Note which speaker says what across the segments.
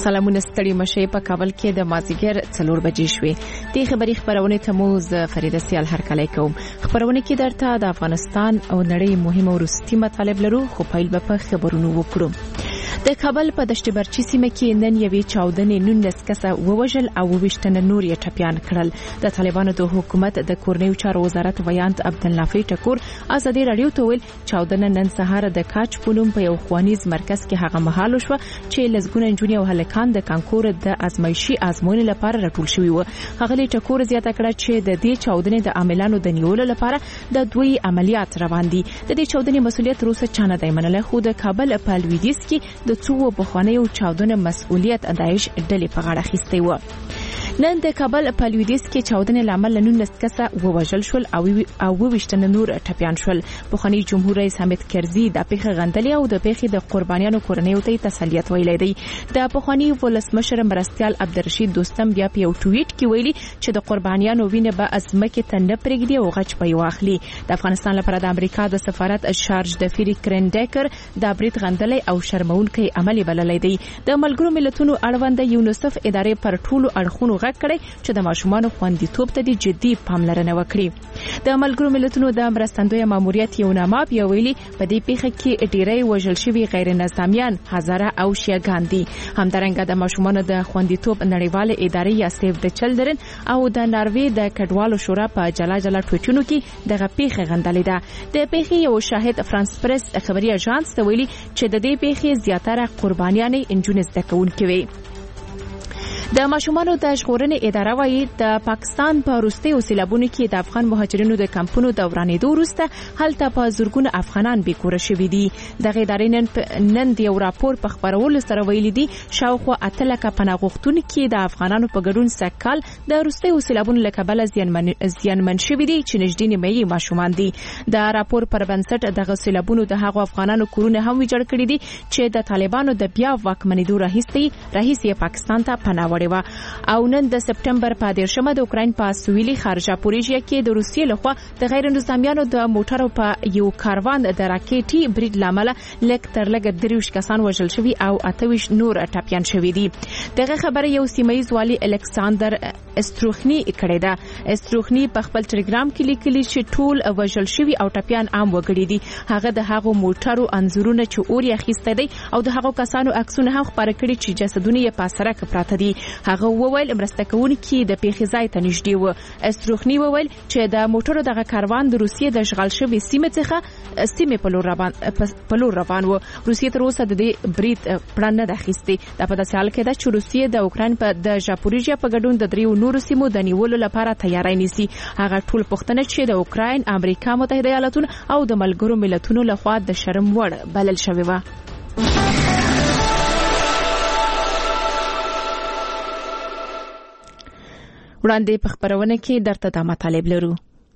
Speaker 1: سلامونه ستړي مشه په کابل کې د مازیګر 4 بجې شوې. د خبري خبرونه تموز فریده سیال هرکلی کوم. خبرونه کې درته د افغانستان او نړۍ مهمه ورستي مطالب لرو، خو پیل به په خبرونو وکړو. د کابل په دشت برچی سیمه کې نن یوې چاودنې 19 کسه ووژل او 20 تنه نور یې ټپيان کړل. د طالبانو د حکومت د کورنیو چارو وزارت ویاند عبدالنافع ټکور ازادي رادیو ته ویل چاودنه نن سهار د کاچ پونم په یو خوانیز مرکز کې هغه مهال شو چې لزګونه جونیو هلکان د کانکور د ازمایشي ازموینې لپاره راټول شوي و. هغه ټکور زیاته کړه چې د دې چاودنې د عاملانو د نیولو لپاره د دوی عملیات روان دي. د دې چاودنې مسؤلیت روسه چانه دی منله، خو د کابل په لویدیځ کې د څو بخوانیو چاودنه مسؤلیت داعش ډلې په غاړه اخیستی و. نن د کابل په لویدیځ کې چاودنې لامل 19 کسه ووژل شول او 20 تنه نور ټپيان شول. بخوانی جمهور رئیس حامد کرزي د پیښې غندلې او د پیښې د قربانیانو کورنیو ته تسلیت ویلې دی. د بخوانی ولسمشر مرستيال عبدالرشید دوستم بیا په یو ټویټ کې ویلي چې د قربانیانو وینه به ازمکه تنه پرېږدي او غچ په واخلي. د افغانستان لپاره د امریکا د سفارت شارج د فری کرنډیکر د برید غندلې او شرمونکي عملي بللې دی. د ملګرو ملتونو اړوند یونیسف ادارې پر ټولو اړخونو کړي چې د ماشومانو خوندیتوب ته د جدي پاملرنه وکړي. د ملګرو ملتونو د مرستندوی ماموریت یو نامه بیا ویلي په دې پیښه کې ډیری وژل شوي غیر نظامیان هزاره او شیعاګان دي. همدارنګه د ماشومانو د خوندیتوب نړیواله ادارې یا سیف د چلډرن او د ناروې د کډوالو شورا په جلا جلا ټویټونو کې دغه پیښه غندلې ده. د پیښې یو شاهد فرانس پریس خبري اژانس ته ویلي چې د دې پیښې زیاتره قربانیانې انجونې زده کوونکې وي. د ماشومانو د ژغورنې اداره وايي د پاکستان په وروستیو سیلابونو کې د افغان مهاجرینو د کمپونو د ورانېدو وروسته هلته په زرګونه افغانان بیکوره شوي دي. دغه ادارې نن د یو راپور په خبرولو سره ویلي دي شاوخوا 8 لکه پناه غوښتونکي د افغانانو په ګډون سکهال د وروستیو سیلابونو له کبله زیانمن شوي دي چې نږدې نیمایي ماشومان دي. د راپور پر بنسټ دغه سیلابونو د هغو افغانانو کورونه هم ویجاړ کړي دي چې د طالبانو د بیا واکمنېدو راهیسې پاکستان ته پناه او نن د سپټمبر په 10مه د اوکراین په سویلي خارجه پوریژیا کې د روسیې لخوا د غیر نظامیانو د موټرو په یو کاروان د راکېټي برید لامل لږ تر لږه 30 کسان وژل شوي او 28 نور ټپيان شوي دي. دغه خبره یو سیمایي والي الکساندر استروخني کړې ده. استروخني په خپل ټلګرام کې لیکلي چې ټول وژل شوي او ټپيان عام وګړي دي. هغه د هغو موټرو انځورونه چې اوري اخیسته دي او د هغو کسانو عکسونه هم خبره کړي چې جسدونه یې په سړک پراته دي. هغه وویل مرسته کوونکي د پیښې ځای ته نږدې و. استروخني وویل چې د موټرو دغه کاروان د روسیې د اشغال شوي سیمې په لور روان و. روسیې تر اوسه د دې برید پړه نه ده اخیستې. دا په داسې حال کې ده چې روسیې د اوکراین په د ژاپوریژیا په ګډون د 3 نورو سیمو د نیولو لپاره تیاری نیسي. هغه ټول پوښتنه چې د اوکراین، امریکا متحده ایالاتونو او د ملګرو ملتونو لخوا د شرم وړ بلل شوی و. وړاندې په خبرونه کې درته دا مطالب لرو.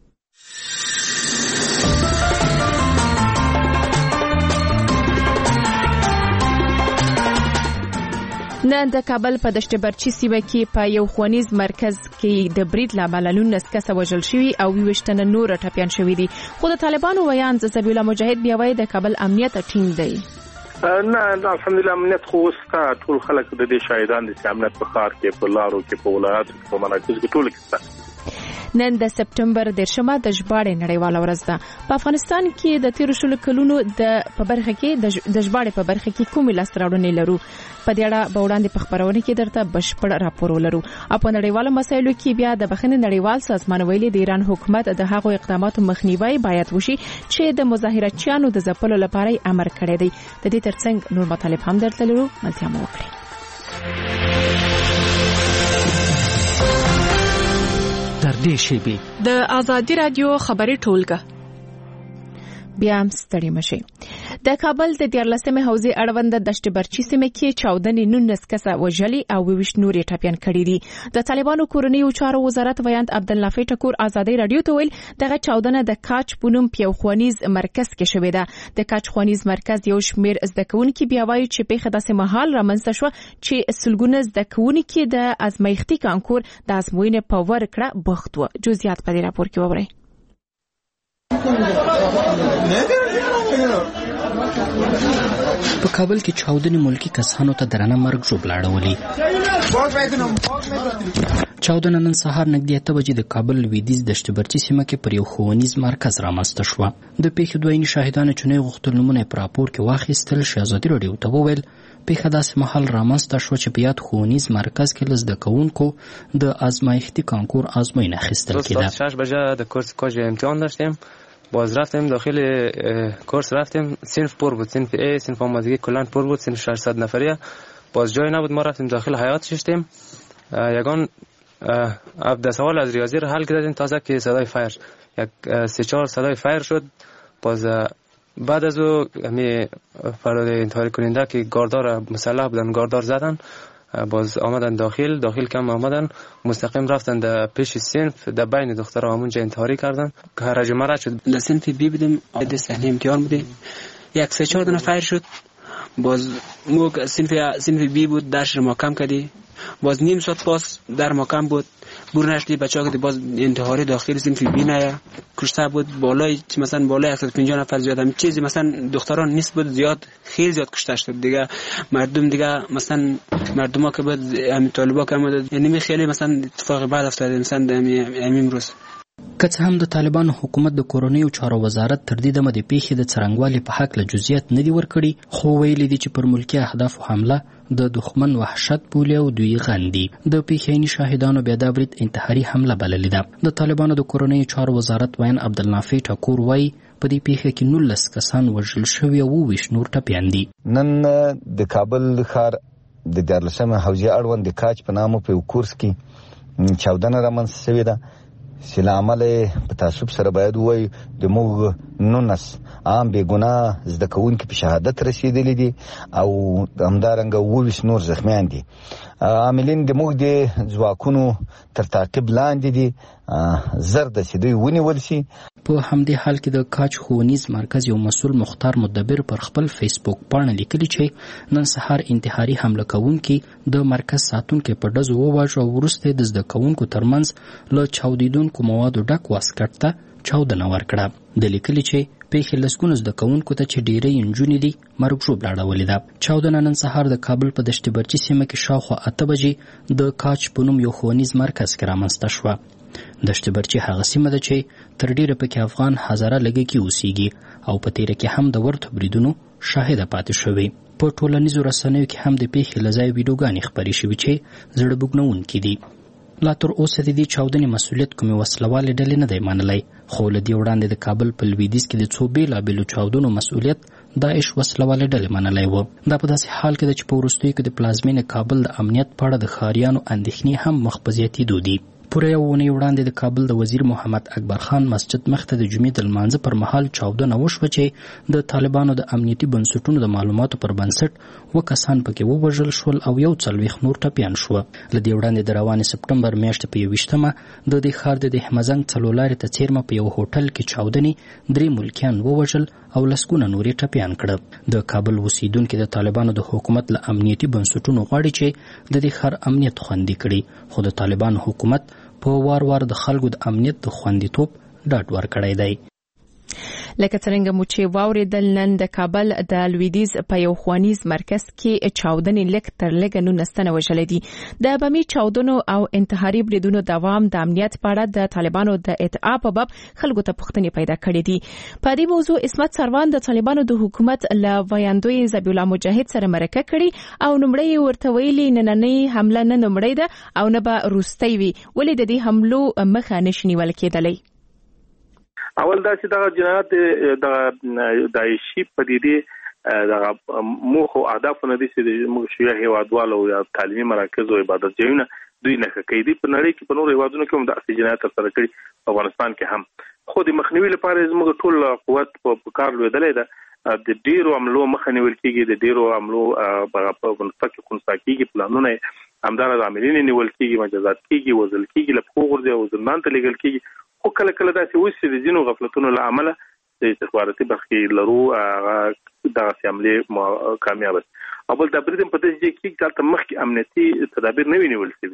Speaker 1: نن د کابل په دشت برچی سیمه کې په یو خوانیز مرکز کې د برید لامل 19 کسه وژل شوي او 20 تنه نور ټپيان شوي دي. خو د طالبانو ویاند ذبیح الله مجاهد بیا وایي د کابل امنیت ټینګ دی.
Speaker 2: نه الحمدلله امنیت خو ستا ټول خلک د دې شاهدان دي چې امنیت په ښار کې په لارو کې په ولایاتو کې په مراکزو کې ټول کې.
Speaker 1: نن د سپټمبر 10مه د ژباړې نړیواله ورځ ده. په افغانستان کې د 13 کلونو د ژباړې په برخه کې کومې لاسته راوړنې لرو؟ په دې اړه به وړاندې په خبرونه کې درته بشپړ راپور ولرو. په نړیوالو مسایلو کې بیا د بخښنې نړیوال سازمان ویلي د ایران حکومت د هغو اقداماتو مخنیوي باید وشي چې د مظاهرچیانو د ځپلو لپاره امر کړی دی. د دې ترڅنګ نور مطالب هم درته لرو، ملتیا مو وکړئ. د آزادي رادیو خبري ټولګه بیا هم ستړي مشي. د کابل د 14مې حوزې اړوند دشت برچی سیمه کې چاودنې 19 کسه وژلي او 20 نور ټپيان کړي دي. د طالبانو کورنیو چارو وزارت ویاند عبدالنافع ټکور ازادي رادیو ته ویل دغه چاودنه د کاچ پونم په خوانیز مرکز کې شوې ده. د کاچ خوانیز مرکز یو شمیر زده کوونکي بیا وایي چې پیښه داسې مهال رامنځته شو چې سلګونه زده کوونکي د ازمایښتي کانکور د ازموینې په ورکړه بوخت و. جزئیات په دې راپور کې وورئ.
Speaker 3: په کابل کې چاودنې ملکی کسانو ته درنه مرګ ژوبله اړولې. چاودنه نن سهار نږدې 8 بجې د کابل لویدیځ دشت برچي سیمه کې پر یو ښوونیز مرکز رامنځته شوه. د پیښې دوه عیني شاهدانو چې نه یې غوښتل نومونه یې په راپور کې واخیستل، شهزادي راډیو ته وویل پیښه داسې مهال رامنځته شوه چې په یاد ښوونیز مرکز کې له زده کوونکو د آزمایښتي کانکور آزموینه اخیستل کېده.
Speaker 4: 6 بجه د کورس کاج امتحان داشتیم. باز رفتیم داخل کورس، رفتیم صنف پر بود، صنف A، صنف آمادگی کلان پر بود، صنف 600 نفریه. باز جای نبود، ما رفتیم داخل حیاط شدیم. یگان سوال از ریاضی رو حل کردیم تازه که صدای فایر، یک 3-4 صدای فایر شد. باز بعد از او همی فراد انتحاری کننده که گاردار مسلح بودن گاردار زدن، باز آمدن داخل کم آمدن، مستقیم رفتن در پیش صنف، در بین دخترها همونجا انتحاری کردن که هرج مرج شد.
Speaker 5: در صنف بی بودیم، در صحنه امتحان بودیم، یک 3-4 دونه فایر شد. باز مو صنف بی بود، درش ما کم کردی. باز نیم ساعت پاس در ما کم بود، بور نشدی بچه‌ها که باز انتحاری داخل صنف بی نه کشته بود. بالای مثلا بالای 150 نفر زیاد هم چیزی مثلا دختران نیست بود، زیاد خیلی زیاد کشته شد دیگه. مردم دیگه مثلا مردما که بود همین طالبا که اومد، یعنی خیلی مثلا اتفاق بعد افتاد مثلا همین روز.
Speaker 3: که څه هم د طالبانو حکومت د کورنیو چارو وزارت تر دې دمه د پیښې د څرنګوالي په حق له جزئیات نه دي ورکړي، خو ویلي دي چې پر ملکي اهدافو حمله د دښمن وحشت بولي او دوی غندي. د پیښې عیني شاهدانو بیا دا برید انتحاري حمله بللې ده. د طالبانو د کورنیو چارو وزارت وین عبدالنافع ټکور وایي په دې پیښه کې 19 کسان وژل شوي او 20 نور ټپیان دي.
Speaker 6: نن د کابل ښار د 14مه حوزې اړوند د کاج په نامه په کورس کې چاودنه رامنځته شوې ده چې له امله په تعصب سره باید ووایو د موږ 19 عام بېګناه زده کوونکي په شهادت رسېدلي دي او همدارنګه 20 نور زخمیان دي. عاملین د موږ د ځواکونو تر تعقیب لاندې دي، زر ده چې دوی ونیول شي.
Speaker 3: په همدې حال کې د کاج ښوونیز مرکز یو مسؤل مختار مدبر پر خپل فیسبوک پاڼه لیکلي چې نن سهار انتحاري حمله کوونکي د مرکز ساتونکي په ډزو وواژه او وروسته د زده کوونکو ترمنځ له چاودیدونکو موادو ډک واسکټ ته چاودنه ورکړه. د لیکلي چې پیښې لسګونو زده کوونکو ته چې ډېری نجونې دي مرګ ژوبله اړولې ده. چاودنه نن سهار د کابل په دشت برچي سیمه کې شاوخوا 8 بجې د کاج په نوم یو ښوونیز مرکز کې رامنځته شوه. دشت برچي هغه سیمه ده چې تر ډېره پکې افغان هزاره لږکي اوسیږي او په تیره کې هم د ورته بریدونو شاهده پاتې شوې. په ټولنیزو رسنیو کې هم د پیښې له ځایه ویډیوګانې خپرې شوې چې زړه بوږنوونکې دي. لا تر اوسه د دې چاودنې مسؤلیت کومې وسلوالې ډلې نه دی منلی، خو له دې وړاندې د کابل په لویدیځ کې د څو بېلابېلو چاودنو مسؤلیت داعش وسلوالې ډلې منلی و. دا په داسې حال کې ده چې په وروستیو کې د پلازمینې کابل د امنیت په اړه د ښاریانو اندېښنې هم مخ په زیاتېدو دي. پوره یو اونۍ وړاندې د کابل د وزیر محمد اکبر خان مسجد مخته د جمعې د لمانځه پر مهال چاودنه وشوه چې د طالبانو د امنیتي بنسټونو د معلوماتو پر بنسټ 2 کسان پکې ووژل شول او 40 نور ټپیان شوه. له دې وړاندې د روانې سپټمبر میاشتې په 21مه د دې ښار د دهمزنګ څلورلارې ته څیرمه په یو هوټل کې چاودنې 3 ملکیان ووژل او لسګونه نورې ټپیان کړه. د کابل اوسیدونکي د طالبانو د حکومت له امنیتي بنسټونو غواړي چې د دې ښار امنیت خوندي کړي، خو د طالبانو حکومت په وار د خلکو د امنیت د خوندیتوب ډاډ ورکړی دی.
Speaker 1: لکه څنګه مو چې واوریدل نن د کابل د لویدیځ په یو ښوونیز مرکز کې چاودنې لږ تر لږه 19 وژلې دي. د بمي چاودنو او انتحاري بریدونو دوام د امنیت په اړه د طالبانو د ادعا په باب خلکو ته پوښتنې پیدا کړې دي. په دې موضوع عصمت سروان د طالبانو د حکومت له ویاندوی ذبیح الله مجاهد سره مرکه کړي او نمړی ورته ویلي نننۍ حمله نه نمړی ده او نه به روستۍ وي، ولې د دې حملو مخه نشي نیول کېدلی.
Speaker 2: اول دا چې دا جنایت د داعشي پدیدې د موخو اهداف نه دي چې موږ شیعه هیوادوالو یا تعلیمي مراکز او عبادت ځایونه دوی نه کوي. په نړۍ کې په نورو هیوادونو کې هم د جنایت سره کوي، په افغانستان کې هم. خو د مخنیوي لپاره زموږ ټول قوت په کار لویدلې ده. د ډیرو عملو مخه نیول کېږي، د ډیرو عملو په منفق خنثی کېږي، پلانونه همدارنګه عاملین نیول کېږي، مجازات کېږي، وژل کېږي، له حقوق ورځي او زندان ته لېږل کېږي. خو کله کله داسې وشي د ځینو غفلتونو له امله د استخباراتي برخې لرو دغسې حملې کامیابه شي. او بل دا برید په داسې ځای کې دلته مخکې امنیتي تدابیر نه وي نیول شوي.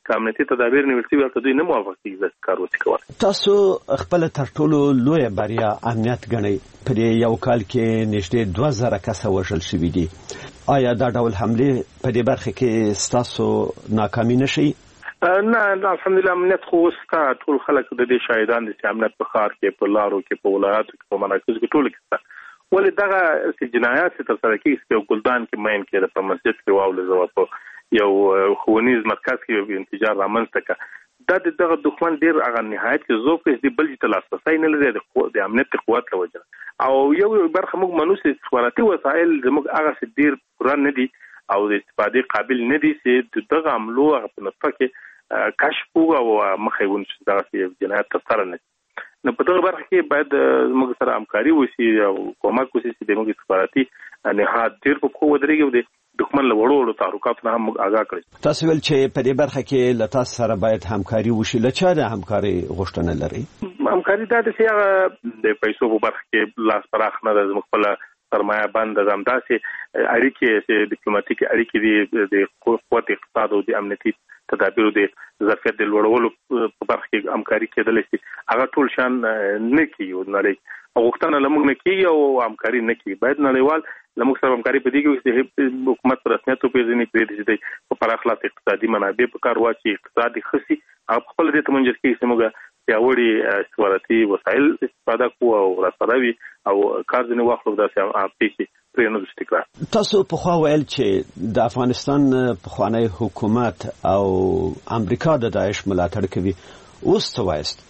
Speaker 2: امنیتي تدابیر نیول شوي او دوی نه موافق دي چې کار وکړي.
Speaker 7: تاسو خپل تر ټولو لوی بریا امنیت ګڼئ. په یو کال کې نږدې 2000 کسه وژل شوي دي. آیا دا ډول حمله په دې برخه کې ستاسو ناکامي نشي؟
Speaker 2: نه الحمدلله امنیت خو ستا ټول خلک د دې شاهدان دي چې امنیت په ښار کې په لارو کې په ولایاتو کې په مراکزو کې ټول کې ولې دغه جنایات تر سره کېږي په ګلدان کې مین کې په مسجد کې واولې په یو ښوونیز مرکز کې یو انفجار رامنځته کړ. دغه دښمن ډېر هغه نهایت کې ذوق دی بل چې لاسرسی نه لري د امنیت قوت له وجه او یو برخه موږ منو چې استخباراتي وسایل زموږ هغه ډېر پوره نه دي او د استفادې قابل نه دي چې دغه عملو هغه په نقطه کې کشف او مخه ونشي دغه جنایت ترسره نه. نو په دغه برخه کې باید موږ سره همکاري وشي او کومک وشي چې موږ استخباراتي نهاد ډېر په قوت درېږي او د دښمن له وړو تحرکاتو نه هم آگاه کړي.
Speaker 7: تاسو ویل چې په دې برخه کې له تاسو سره باید همکاري وشي. له چا د همکاري غوښتنه لري؟
Speaker 2: همکاري دا چې هغه د پیسو په برخه کې لاس پراخ نه د خپل سرمایه بند د همداسې اړیکې چې ډیپلوماټیک اړیکې دي د قوت اقتصاد او د امنیتي تدابیرو د ظرفیت د لوړولو په برخه کې همکاري کېدلی شي. هغه ټول شان نه کیږي نړۍ غوښتنه له موږ نه کیږي او همکاري نه کیږي. باید نړیوال له موږ سره همکاري په دې کې چې حکومت پر رسمیت وپېژني پرې چې په پراخ لاس اقتصادي منابع په کار واچي اقتصادي خسي او خپل دې ته منجر کیږي چې موږ پیاوړي استخباراتي وسایل استفاده کوو او راسروي او کار ځنې واخلو داسې اپلیکي پرې نه دستکړه.
Speaker 7: تاسو په خوا ویل چې د افغانستان پخوانی حکومت او امریکا د داعش ملاتړ کوي. اوس څه وایست؟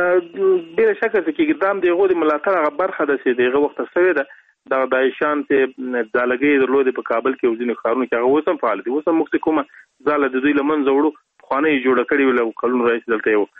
Speaker 2: بلا شک چې اقدام دیغه د ملاتړ هغه برخه ده چې دغه وخت سره ده د داعشان ته د لګي درلود په کابل کې وزین خارونو کې هغه وسم فعال دي. وسم مخ کومه زاله د دوی لمن زوړو خوانه جوړ کړی ول او کلون رئیس دلته یو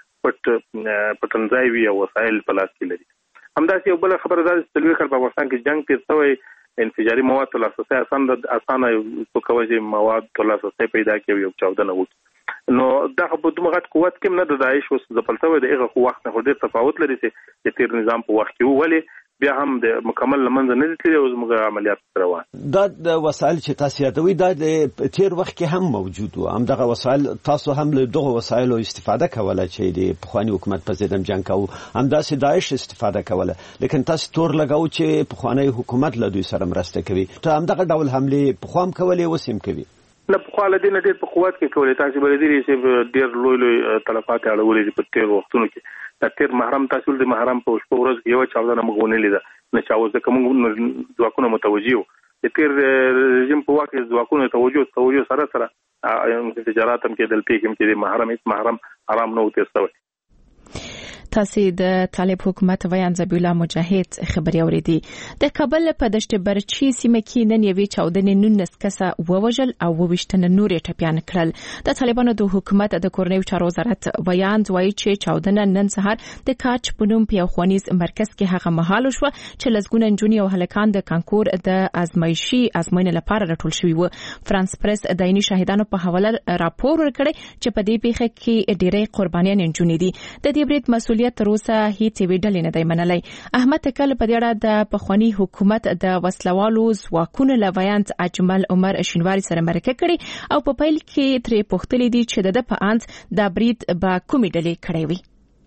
Speaker 2: پټنځای وی او وسایل په لاس کې لري. همداسې یو بل خبره ده چې تلوي کړ په افغانستان کې جنگ تیر شوی انفجاري مواد ته لاسرسي اسانه په کوجه مواد ته لاسرسي پیدا کوي او چاودنه وکړي. نو دا په دومره قوت کې نه د داعش وس ځپلته د هغه وخت نه ډېر تفاوت لري چې تیر نظام په وخت کې ولې بیا هم د مکمل لمنځ نه دي او زموږ عملیات روان.
Speaker 7: دا د وسایل چې تاسو یادوي دا د تیر وخت کې هم موجود و. هم دغه وسایل تاسو هم له دغه وسایلو استفاده کوله چې د پخوانی حکومت په ضد جنگ کاوه. هم داسې داعش استفاده کوله. لیکن تاسو تور لګاو چې پخوانی حکومت له دوی سره مرسته کوي. ته هم دغه ډول حمله پخوام کولې وسیم کوي؟
Speaker 2: نه په خاله دي نه ډېر په قوت کې کولې. تاسو بل دي چې ډېر لوی تلفات اړولې په تیر وختونو کې. د تیر محرم تاسو د محرم په شپه ورځ یو چاودنه مغونې لیده نه چاوزه کوم ځواکونه متوجي وو. د تیر رژیم په واقع ځواکونه توجه سره تجارت هم کې دلته کې چې محرم آرام نه وته سوي.
Speaker 1: تاسو د طالب حکومت ویان ذبیح الله مجاهد خبري اوریدي. د کابل په دشت برچی سیمه کې نن یوې چاودنې 19 کسه ووژل او 22 نور ټپيان کړل. د طالبانو د حکومت د کورنیو چارو وزارت ویان وایي چې چاودنه نن سهار د کاچ پونم په خوانیز مرکز کې هغه مهال شو چې لزګونه نجونې او هلکان د کانکور د ازمایښتي لپاره راټول شوي وو. فرانس پریس د عیني شاهدانو په حواله راپور ورکړی چې په دې پیښه کې ډېرې قربانیان نجونې دي. د دې برید مسؤلیت تر اوسه هیڅ ویډل نه دی منلای. احمد تکل په دې اړه د پخوانی حکومت د وسلوالو ځواکونو لویانت اجمل عمر شینواری سره مرکه کړي او په پیل کې ترې پوښتلې دي چې د پاند د برید با کومې ډلې کړې وي.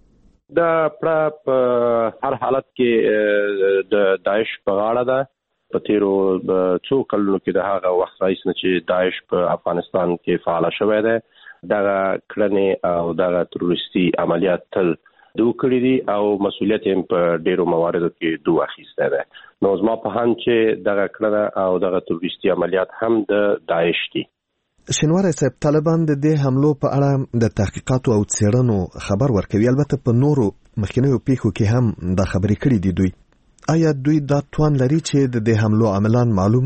Speaker 8: د په هر حالت کې د داعش په غاړه ده. په تیرو څو کلونو کې د هغه وخت راځي چې داعش په افغانستان کې فعال شوی دی. دغه کړنې او دغه تروریستي عملیات تل دوه کړی دي او مسؤلیت هم په ډیرو مواردو کې دوه اخیسته ده. نو زما په هان چې دغه کړنه او دغه تروریستي عملیات هم د داعش دي.
Speaker 9: شینواری صاحب، طالبان د دې حملو په اړه د تحقیقاتو او څېړنو خبر ورکوي. البته په نورو مخکینیو پیښو کې هم دا خبرې کړې دي. دوی آیا دوی دا توان لري چې د دې حملو عملان معلوم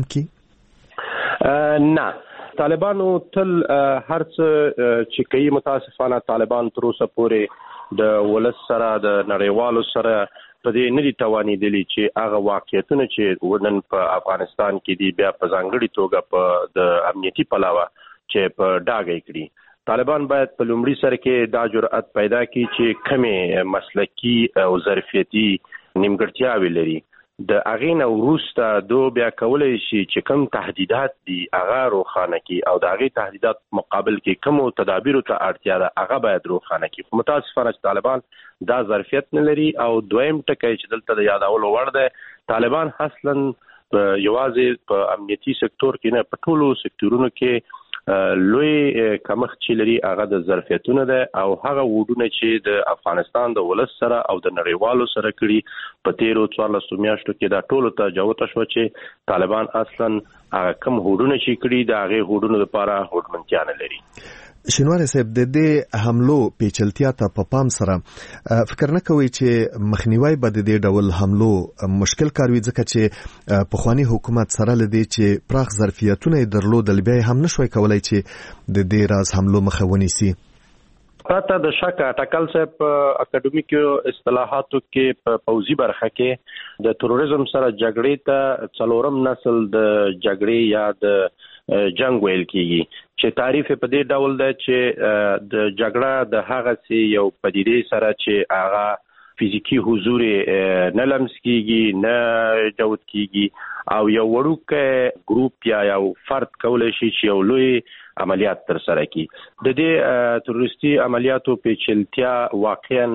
Speaker 9: کړي؟
Speaker 8: نه، طالبانو تل هر څه چې کوي متاسفانه طالبان تر اوسه پورې د ولس سره د نړیوالو سره په دې نه دي توانیدلی چې هغه واقعیتونه چې ونن په افغانستان کې دي بیا په ځانګړي توګه په د امنیتي پلاوه چې په ډاګه کړي. طالبان باید په لومړي سر کې دا جرأت پیدا کړي چې کمې مسلکي او ظرفیتي نیمګړتیاوې لري د اغینه وروسته دو بیا کولای شي چې کوم تهدیدات دي هغه روښانه کی او د هغه تهدیدات مقابل کې کوم تدابیر ته اړتیا ده هغه باید روښانه کی. متاسفانه طالبان دا ظرفیت نه لري. او دویم ټکی چې دلته د یادولو وړ ده، طالبان اصلا یوازې په امنیتي سکتور کې نه، په ټولو سکتورونو کې لوی کمښت چې لري هغه د ظرفیتونه ده او هغه وډونه چې د افغانستان د ولس سره او د نړیوالو سره کړي په تیرو 14 میاشتو کې دا ټولو ته جوته شو چې طالبان اصلا هغه کم وډونه چې کړي د هغه وډونو لپاره هوډمنتیا نه لري.
Speaker 9: شینواری صاحب، د دې حملو پیچلتیا ته په پام سره فکر نه کوي چې مخنیوي به د دې ډول حملو مشکل کار وي، ځکه چې پخوانی حکومت سره لدی چې پراخ ظرفیتونه درلودل بیا هم نشوي کولای چې د دې راز حملو مخه ونیسي؟
Speaker 8: پرته د شک ټاکل صاحب اکیډمیک اصطلاحاتو کې په پوزي برخه کې د تروریزم سره جګړې ته څلورم نسل د جګړې یا د جنگ ویل کیږي، چې تعریف په دې ډول ده چې د جګړه د هغه سي یو پدیدې سره چې هغه فزیکی حضور نه لمس کیږي نه جوړ کیږي او یو وړوکه ګروپ یا یو فرد کولای شي چې یو لوی عملیات تر سره کی. د دې تروریستي عملیاتو پیچلتیا واقعا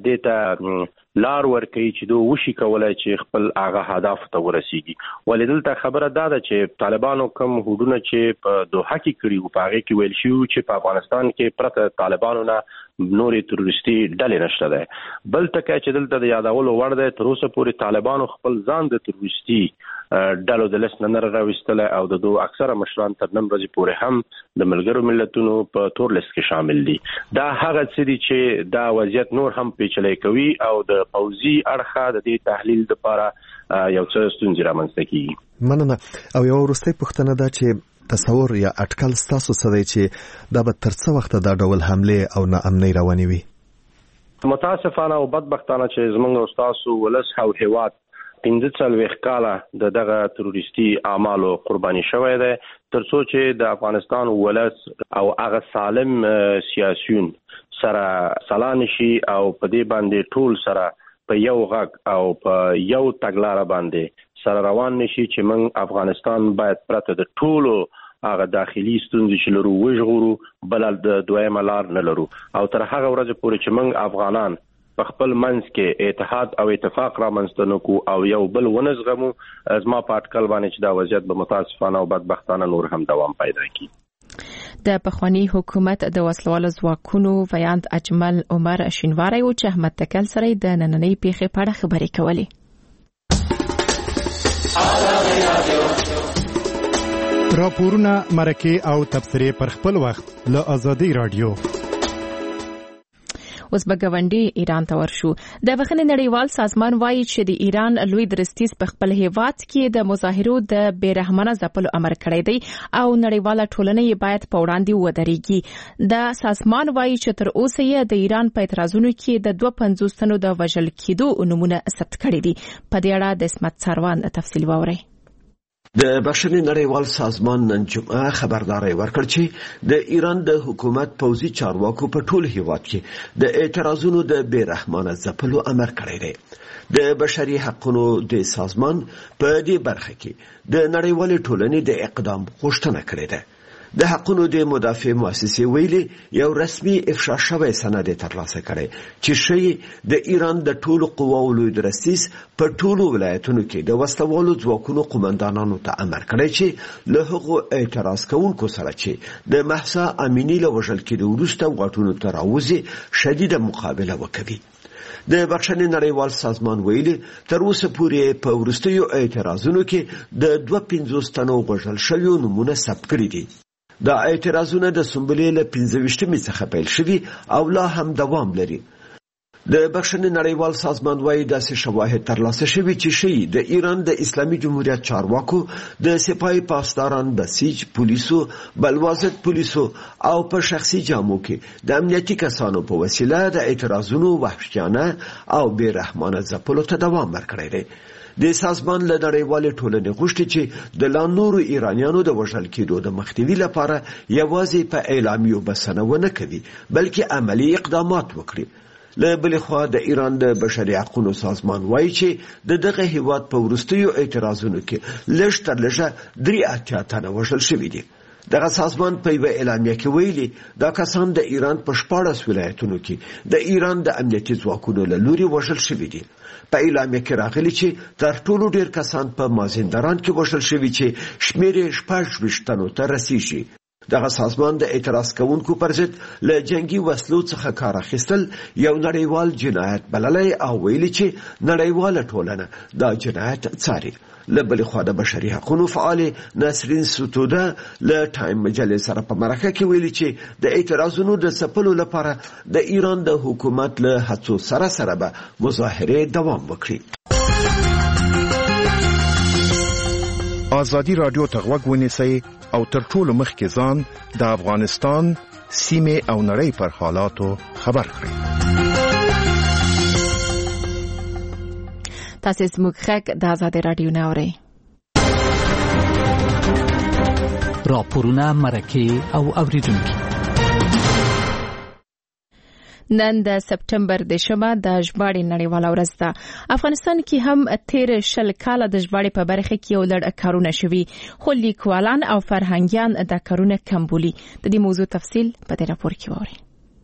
Speaker 8: دته لار ورکوي چې دوی وشي کولای چې خپل هغه هدف ته ورسیږي. ولې خبره ده چې طالبانو کوم هډونه چې په دوحه کې کړي او په هغه کې ویل شو چې په افغانستان کې پرته طالبانو نه نورې تروریستي ډلې نشته ده. بل ټکی چې دلته د یادولو وړ ده، تر اوسه پورې طالبانو خپل ځان د تروریستي ډلو د لست نه راوستل او د دوه اکثره مشران تر نن ورځې پورې هم د ملګرو ملتونو په تور لیست کې شامل دي. دا هغه څه دي چې دا وضعیت نور هم پیچلی کوي او د پوزي اړخه د دې تحلیل لپاره یو څه ستونزې رامنځته کیږي.
Speaker 9: مننه. او یو وروستۍ پوښتنه ده چې تصور یا اټکل ستاسو څه دی چې دا به تر څه وخت دا ډول حمله او ناامنۍ روانې وي؟
Speaker 8: متاسفانه او بدبختانه چې زمونږ استادو ولس او هیواد 15 کاله دغه تروریستي اعمالو قرباني شوی دی، ترڅو چې د افغانستان ولس او هغه سالم سیاسيون سره سلام شي او په دې باندې ټول سره په یو غږ او په یو تګلارې باندې سره روان نشي چې موږ افغانستان باید پرته د ټولو هغه داخلي ستونزې چې لرو وژغورو، بل د دویمه لار نه لرو او تر هغه ورځې پورې چې موږ افغانان په خپل منځ کې اتحاد او اتفاق را منځته نکو او یو بل ونزغمو، زما په اټکل باندې چې دا وضعیت به متاسفانه او بدبختانه نور هم دوام پیدا کړي.
Speaker 1: د پخوانی حکومت د وسلوالو ځواکونو ویاند اجمل عمر شینواری او چې احمد تکل سره د نننۍ پیښې په اړه خبرې کولې.
Speaker 10: راپورونه، مرکې او تبصرې پر خپل وخت له آزادۍ رادیو.
Speaker 1: اوس به ګاونډي ایران ته ورشو. د بخښنې نړیوال سازمان وایي چې د ایران لوی درستیز په خپل هیواد کې د مظاهرو د بیرحمانه ځپلو امر کړی دی او نړیواله ټولنه یې باید په وړاندې ودرېږي. د سازمان وایي چې تر اوسه یې د ایران په اعتراضونو کې د 250 تنو د وژل کېدو نمونه ثبت کړي دي. په دې اړه د اسمت سروان تفصیل واورئ.
Speaker 7: د بشري نړیوال سازمان نن جمعه خبرداري ورکړ چې د ایران د حکومت پوځي چارواکو په ټول هیواد کې د اعتراضونو د بیرحمانه ځپلو امر کړی دی. د بشري حقوقو د سازمان په دې برخه کې د نړیوال ټولنې د اقدام غوښتنه کړې ده. د حقوقو د مدافع مؤسسې ویلي یو رسمي افشا شوی سند ترلاسه کړي چې شی د ایران د ټولو قواو لوی درستیز په ټولو ولایتونو کې د وسلوالو ځواکونو قومندانانو ته امر کړی چې له هغو اعتراض کوونکو سره چې د محسا امینی له وژل کېدو وروسته واټونو ته راوځي شدیده مقابله وکړي. د بخښنې نړیوال سازمان ویلي تر اوسه پورې په وروستیو اعتراضونو کې د 250 تنو وژل شویو نمونه ثبت کړي دي. دا اعتراضونه د سنبلې له 15 څخه پیل شوي او لا هم دوام لري. د بخښنې نړیوال سازمان وايي داسې شواهد ترلاسه شوي چې شي د ایران د اسلامي جمهوریت چارواکو د سپاه پاسداران، بسیج پولیسو، بلوازت پولیسو او په شخصي جامو کې د امنیتي کسانو په وسیله د اعتراضونو وحشیانه او بیرحمانه ځپلو ته دوام ورکړی دی. د سازمان له نړیوالې ټولنې غوښتي چې د لا نورو ایرانیانو د وژل کېدو د مخنیوي لپاره یوازې په اعلامیو بسنه ونه کوي بلکې عملی اقدامات وکړي. له بل خوا د ایران د بشري حقوقو سازمان وایي چې دغه هیواد په وروستیو اعتراضونو کې لږ تر لږه 83 تنه وژل شوي دي. دغه سازمان په یوه اعلامیه کې ویلي دا کسان د ایران په 14 ولایتونو کې د ایران د امنیتي ځواکونو له لوري وژل شوي دي. په اعلامیه کې راغلي چې تر ټولو ډیر کسان په مازندران کې وژل شوي چې شمیر یې 26 تنو ته رسیږي. دغه سازمان د اعتراض کوونکو پر ضد له جنگي وسلو څخه کار اخیستل یو نړیوال جنایت بللی او ویلي چې نړیواله ټولنه دا جنایت څاري. له بلې خوا د بشري حقوقو فعال نسرین ستوده له ټایم مجلې سره په مرکه کې ویلي چې د اعتراضونو د ځپلو لپاره د ایران د حکومت له هڅو سره به مظاهرې دوام وکړي.
Speaker 11: آزادی رادیو ته غوږ ونیسئ او تر ټولو مخکې ځان د افغانستان سیمې او نړۍ پر حالاتو خبر کړئ.
Speaker 1: تاسو زموږ غږ د آزادی رادیو نه اورئ.
Speaker 12: راپورونه، مرکې او اوریدونکي.
Speaker 1: نن د سپټمبر د شمه د ژباړې نړیواله ورځ ده. افغانستان کې هم تیر 10 کاله د ژباړې په برخه کې یو لړ کارونه شوي، خو لیکوالان او فرهنګیان د کارونه کم بولي. د دې موضوع تفصیل په دې راپور کې واورئ.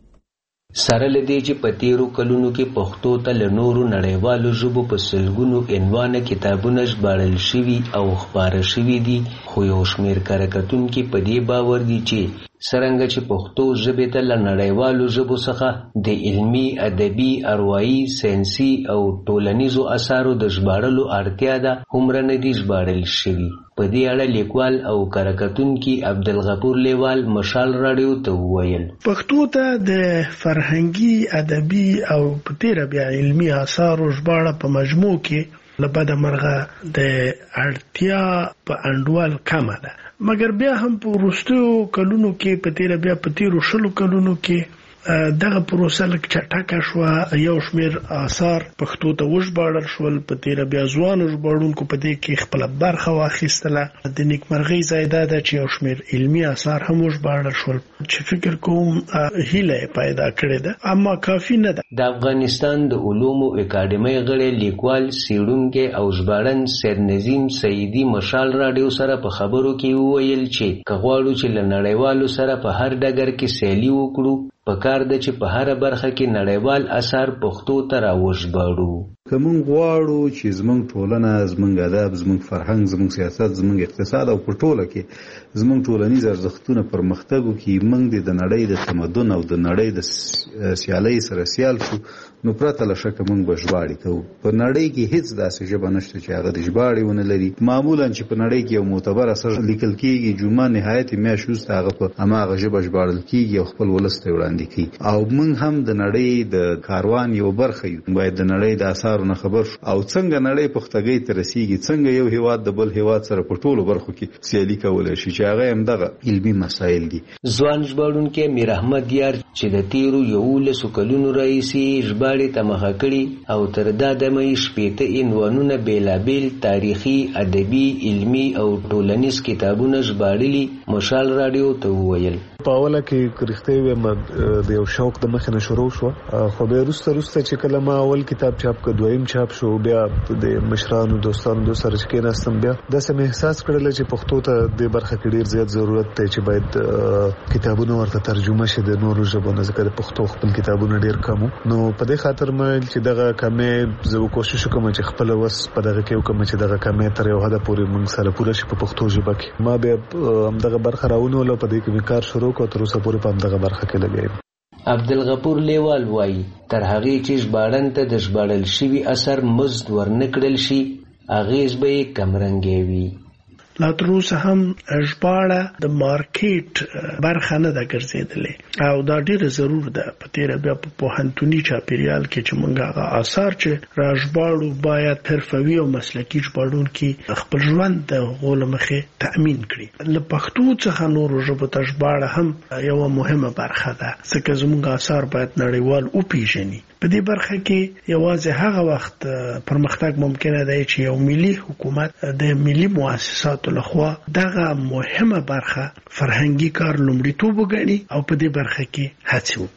Speaker 13: سره لدی چې په تیرو کلونو کې پښتو ته له نورو نړیوالو ژبو په سلګونو عنوانه کتابونه ژباړل شوي او خپاره شوي دي، خو یو شمېر کارکتونکي په دې باور دي چې څرنګه چې پښتو ژبې ته له نړیوالو ژبو څخه د علمي، ادبي، اروايي، ساینسي او ټولنیزو اثارو د ژباړلو اړتیا ده، هومره نه دي ژباړل شوي. په دې اړه لیکوال او کارکتونکي عبدالغفور لیوال مشال راډیو ته وویل
Speaker 14: پښتو ته د فرهنګي، ادبي او په تیره بیا علمي اثارو ژباړه په مجموع کې لبد مرغه د اړتیا په انډول کمه ده، مګر بیا هم په وروستیو کلونو کې په تیره بیا په تیرو 10 کلونو کې دغه پروسه لږ چټکه شوه. یو شمېر آثار پښتو ته وژباړل شول، په تیره بیا ځوانو ژباړونکو په دې کې خپله برخه واخیستله. د نیکمرغۍ ځای دا ده چې یو شمېر علمي آثار هم وژباړل شول چې فکر کوم هیله یې پیدا کړې ده، اما کافي نه ده.
Speaker 13: د افغانستان د علومو اکاډمۍ غړی لیکوال، څېړونکی او ژباړن سید نظیم سیدي مشال راډیو سره په خبرو کې وویل چې که غواړو چې له نړیوالو سره په هر ډګر کې سیالي وکړو، پکار ده چې په هر برخه کې نړیوال اثار پښتو ته راوژباړو.
Speaker 15: که مونږ غواړو چې زمونږ ټولنه، زمونږ ادب، زمونږ فرهنګ، زمونږ سیاست، زمونږ اقتصاد او په ټوله کې زمونږ ټولنیز ارزښتونه پرمختګ وکړي، مونږ د نړۍ د تمدن او د نړۍ د سیالۍ سره سیال شو، نو پرته له شکه مونږ به ژباړې کوو. په نړۍ کې هیڅ داسې ژبه نشته چې هغه د ژباړې ونه لري. معمولا چې په نړۍ کې یو معتبر اثر لیکل کېږي، جمعه نهایت میاشت وروسته هغه په هماغه ژبه ژباړل کېږي او خپل ولس ته وړاندې کېږي. او مونږ هم د نړۍ د کاروان یو برخه یو، باید د نړۍ د اثارو نه خبر شو او څنګه نړۍ پختګۍ ته رسیږي، څنګه یو هیواد د بل هیواد سره په ټولو برخو کې سیالي کولی شي، چې هغه هم دغه علمي مسایل دي.
Speaker 13: ځوان ژباړونکی میر احمد یار چې د تیرو 11 کلونو راهیسې ژباړې ته مخه کړي او تر دا دمه یې 60 عنوانونه بېلابېل تاریخي، ادبي، علمي او ټولنیز کتابونه ژباړلي، مشال راډیو ته وویل
Speaker 16: په اوله کې رښتیا وایم د یو شوق د مخې نه شروع شو، خو بیا وروسته چې کله ما اول کتاب چاپ کړ، دویم چاپ شو، بیا د مشرانو دوستانو سره چې کېناستم، بیا داسې مې احساس کړل چې پښتو ته د برخه کې ډېر زیات ضرورت دی چې باید کتابونه ورته ترجمه شي د نورو ژبو نه، ځکه د پښتو خپل کتابونه ډېر کم وو. نو په دې خاطر مې چې دغه کمې زه کوشش وکړم چې خپل وس په دغه کې وکړم چې دغه کمې تر یو حده پورې موږ سره پوره شي په پښتو ژبه کې. ما بیا همدغه برخه راونیوله، په دې کې مې کار شروع کړ، تر اوسه پورې په همدغه برخه کې لګیا یم.
Speaker 13: عبدالغفور لیوال وایي تر هغې چې ژباړن ته د ژباړل شوي اثر مزد ورنه کړل شي، اغېز به یې کمرنګی وي.
Speaker 14: لا تر اوسه هم ژباړه د مارکیټ برخه نه ده ګرځېدلې او دا ډېره ضرور ده. په تیره بیا په پوهنتوني چاپیریال کې چې موږ هغه آثار چې را ژباړو باید حرفوي او مسلکي ژباړونکي خپل ژوند د هغو له مخې تأمین کړي. له پښتو څخه نورو ژبو ته ژباړه هم یوه مهمه برخه ده، ځکه زموږ آثار باید نړیوال وپېژني. په دې برخه کې یوازې هغه وخت پرمختګ ممکنه دی چې یو ملي حکومت د ملي مؤسساتو لخوا دغه مهمه برخه فرهنګي کار لومړیتوب وګڼي او په دې برخه کې هڅې وکړي.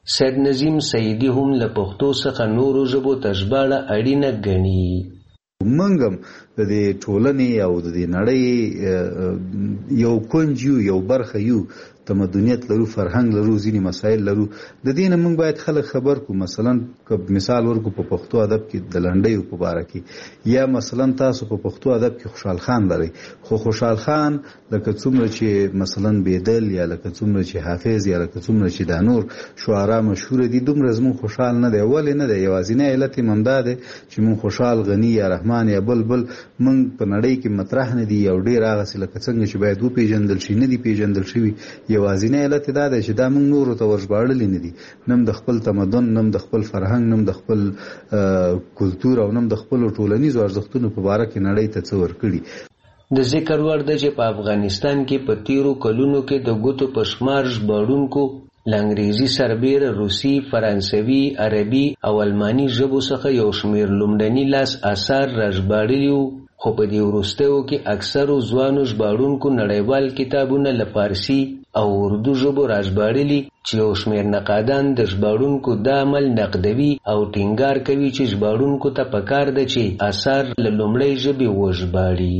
Speaker 13: سید نظیم سیدی هم له پښتو څخه نورو ژبو ته ژباړه اړینه ګڼي.
Speaker 15: موږ هم د دې ټولنې او د دې نړۍ یو کونج یو برخه یو، تمدنیت لرو، فرهنګ لرو، ځینې مسایل لرو. د دې نه موږ باید خلک خبر کو. مثلا که مثال ورکو په پښتو ادب کې د لنډیو په باره کې، یا مثلا تاسو په پښتو ادب کې خوشحال خان لرئ، خو خوشحال خان لکه څومره چې مثلا بیدل یا لکه څومره چې حافظ یا لکه څومره چې دا نور شعرا مشهور دي، دومره زموږ خوشحال نه دی. ولې نه دی؟ یوازینی علت یې همدا دی چې موږ خوشحال، غني یا رحمان یا بلبل موږ په نړۍ کې مطرح نه دي، او ډېر هغسې لکه څنګه چې باید وپېژندل شي نه دي پېژندل شوي. یوازینی علت دا دی چې دا موږ نورو ته ورژباړلي نه دي، نم د خپل تمدن، نم د خپل فرهنګ، نم د خپل کلتور، او نم د خپلو ټولنیزو ارزښتونو په باره کې نړۍ ته څه ورکړي.
Speaker 13: د ذکر وړ ده چې په افغانستان کې په تیرو کلونو کې د ګوتو په شمار ژباړونکو له انګریزي سربیره روسي، فرانسوي، عربي او الماني ژبو څخه یو شمېر لومړني لاس آثار راژباړلي وو، خو په دې وروستیو کې اکثرو ځوانو ژباړونکو نړیوال کتابونه له فارسي او اردو ژبو راژباړلي، چې یو شمېر نقادان د ژباړونکو دا عمل نقدوي او ټینګار کوي چې ژباړونکو ته پکار ده چې آثار له لومړۍ ژبې وژباړي.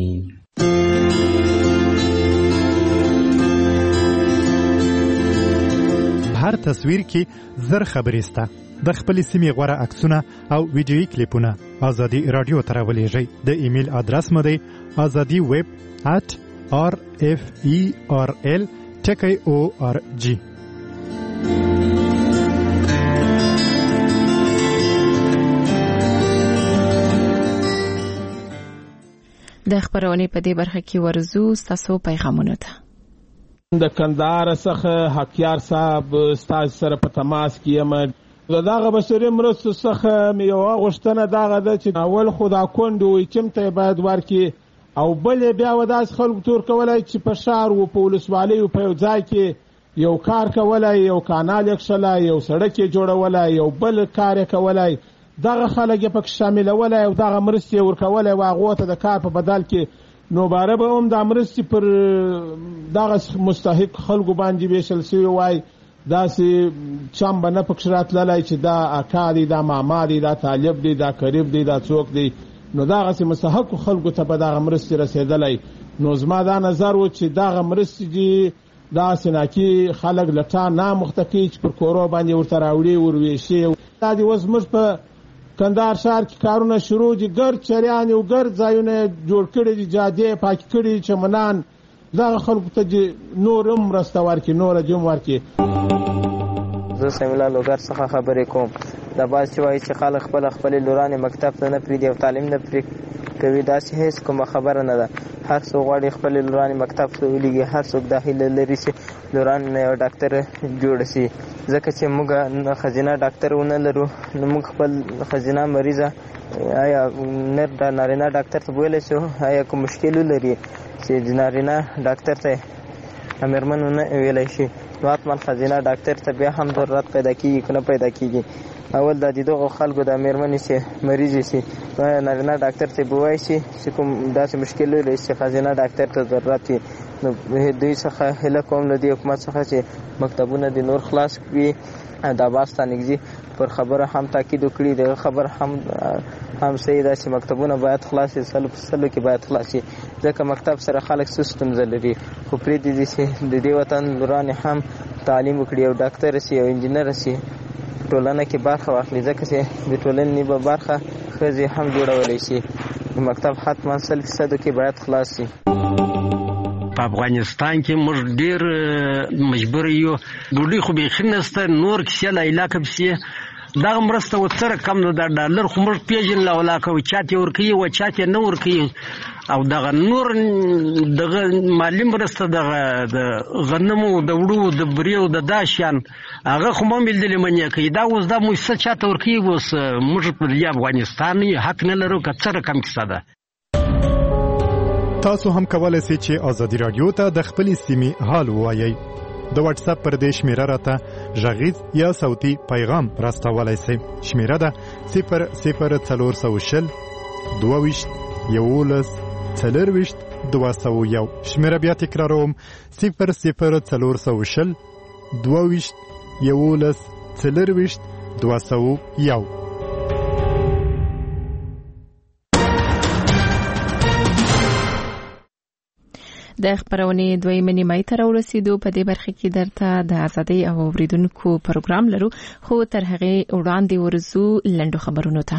Speaker 10: هر تصویر کې زر خبرې سته. د خپل سیمې غوره عکسونه او ویډیویي کلیپونه ازادي رادیو ته راولېږئ. د ایمیل ادرس مو دی azadi@rferl.org.
Speaker 1: د خبرونې په دې برخه کې ورزو ستاسو پیغامونه ته.
Speaker 17: د کندهار څخه حقیار صاحب ستاسو سره په تماس کې یم. دغه بشري مرستو څخه مې یوه غوښتنه دغه ده چې اول خو دا کونډې وي چم ته باید ورکړي، او بل یې بیا و داسې خلکو تور کولی چې په ښار و په ولسوالۍ و په یو ځای کې یو کار کولی، یو کانال یې کښلی، یو سړک یې جوړولی، یو بل کار یې کولی، دغه خلک یې پکې شاملولی او دغه مرستې یې ورکولی و هغو ته د کار په بدل کې، نو باره به هم دا مرستې پر دغه مستحق خلکو باندې ویشل شوي وای. داسې چم به نه پکې راتللی چې دا اکا دی، دا ماما دی، دا طالب دی، دا قریب دی، دا څوک دی، نو دغسې مستحقو خلکو ته به دغه مرستې رسېدلی. نو زما دا نظر و چې دغه مرستې دي داسې ناکي خلک له ټا نامخته کوي چې پر کورو باندې ورته راوړي ورویشي. دا دې اوس زموږ په کندهار ښار کې کارونه شروع دي، ګرد چریانې او ګرد ځایونه جوړ کړي دي، جادې پاکې کړي دي، چمنان. دغه خلکو ته نور هم مرسته ورکړي، نوره دې هم ورکړي.
Speaker 18: زه سمیلا لوګر څخه خبرې کوم. دا باز چې وایي چې خلک خپلې لورانې مکتب ته نه پرېږدي او تعلیم نه پرې کوي، داسې هېڅ کومه خبره نه ده. هر څوک غواړي خپلې لورانې مکتب ته ولیږي، هر څوک دا هیله لري چې لورانې یو ډاکټر جوړه شي. ځکه چې موږ ښځینه ډاکټر ونه لرو، نو موږ خپل ښځینه مریضه آیا نارینه ډاکټر ته بویلی شو، آیا کوم مشکل ولري چې نارینه ډاکټر ته مېرمن ونه ویلی شي، نو حتما ښځینه ډاکټر ته بیا هم ضرورت پیدا کېږي که نه پیدا کېږي. اول د دغو خلکو د مېرمنې چې مریضې شي، نارینه ډاکټر ته به وایي شي چې کوم داسې مشکل ولري چې ښځینه ډاکټر ته ضرورت وي. نو دوی څخه هیله کوم له دې حکومت څخه چې مکتبونه د نور خلاص کړي. د عباس تانګزي پر خبره هم تاکید وکړي، دغه خبر هم صحیح ده چې مکتبونه باید خلاص شي، سلو کې باید خلاص شي، ځکه مکتب سره خلک څه ستونزه لري. خو پرېږدي دي چې د دې وطن لورانې هم تعلیم وکړي، او ډاکټر شي او انجینر شي، ټولنه کې برخه واخلي، ځکه چې د ټولنې به برخه ښځې هم جوړولی شي. مکتب حتما 100% کې باید خلاص شي.
Speaker 19: په افغانستان کې موږ ډېر مجبور یو، ډوډۍ خو بیخي نشته، نور کیسې له علاقه پسې دغه مرسته ورسره کم ده. دا ډالر خو موږ پېژنو له علاقه و چا ته ورکوي و چا ته نه ورکوي، او دغه نور دغه مالي مرسته دغه د غنمو د وړو د بریو د دا شیان هغه خو مو لیدلې منې کوي. دا اوس دا مؤسسه چا ته ورکوي، اوس موږ په دې افغانستان حق نه لرو که څه رقم کیسه ده.
Speaker 10: تاسو هم کولای شئ چې ازادي رادیو ته د خپلې سیمې حال ووایئ. د واتس اپ پر دې شمیره راته غږیز یا صوتي پیغام راستولی شئ. شمیره ده 00420 22 11 40 201. شمیره بیا تکراروم 00420 22 11 02201.
Speaker 1: د خبرونې دویمه نیمه ته راورسېدو. په دې برخه کې درته د ازادۍ او اوریدونکو پروګرام لرو، خو تر هغه وړاندې ورزو لنډو خبرونو ته.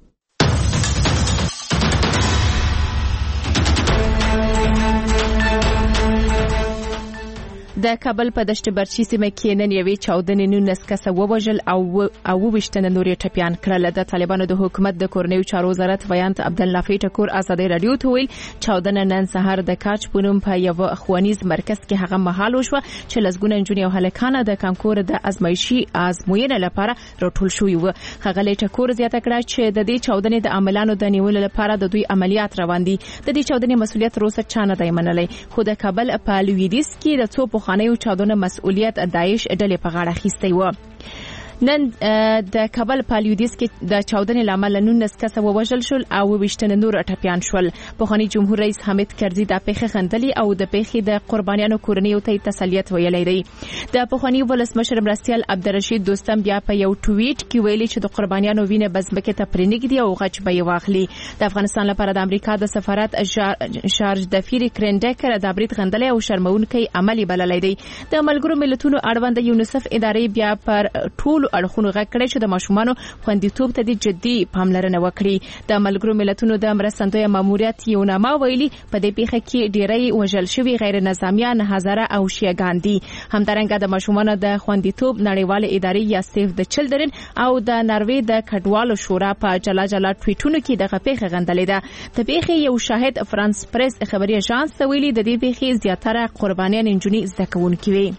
Speaker 1: د کابل په دشت برچی سیمه کې نن یوې چاودنې 19 کسه ووژل او 22 نور یې ټپیان کړل. د طالبانو د حکومت د کورنیو چارو وزارت ویانت عبدالنافع ټکور ازادي رادیو ته ویل چاودنه نن سهار د کاچ پونم په یو ښوونیز مرکز کې هغه مهال وشوه چې لسګونه نجونې او هلکان د کانکور د ازمایشي ازموینې لپاره راټول شوي وو. ښاغلی ټکور زیاته کړه چې د دې چاودنې د عاملانو د نیولو لپاره د دوی عملیات روان دي. د دې چاودنې مسؤلیت روسه چا نه دی منلی، خو د کابل په لویدیځ کې د څو خانیو چاودنه مسؤلیت داعش ډلې په غاړه اخیستی و. نن د کابل په لویدیځ کې د چاودنې لامل 19 کسه ووژل شول او 22 نور ټپیان شول. پخوانی جمهور رئیس حامد کرزي د پیښې خندلي او د پیښې د قربانیانو کورنیو ته تسلیت ویلی دی. د پخوانی ولسمشر مرستیال عبدالرشید دوستم بیا په یو ټویټ کې ویلي چې د قربانیانو وینه بزمکه ته پرېنګدي او غچ به یې واخلي. د افغانستان لپاره د امریکا د سفارت شارج دفیر کرنډکر د برید غندلې او شرمونکي عملی بللی دی. د ملګرو ملتونو اړوند یونیسف ادارې بیا پر ټول اړخونو غږ کړی چې د ماشومانو خوندیتوب ته د جدي پاملرنه وکړي. د ملګرو ملتونو د مرستندوی ماموریت یو نامه ویلي په دې پیښه کې ډیری وژل شوي غیر نظامیان، هزاره او شیعاګان دي. همدارنګه د ماشومانو د خوندیتوب نړیواله ادارې یا سیف د چلډرن او د ناروې د کډوالو شورا په جلا جلا ټویټونو کې دغه پیښه غندلې ده. د پیښې یو شاهد فرانس پریس خبري اژانس ته ویلي د دې پیښې زیاتره قربانیان نجونې زده کوونکي وي.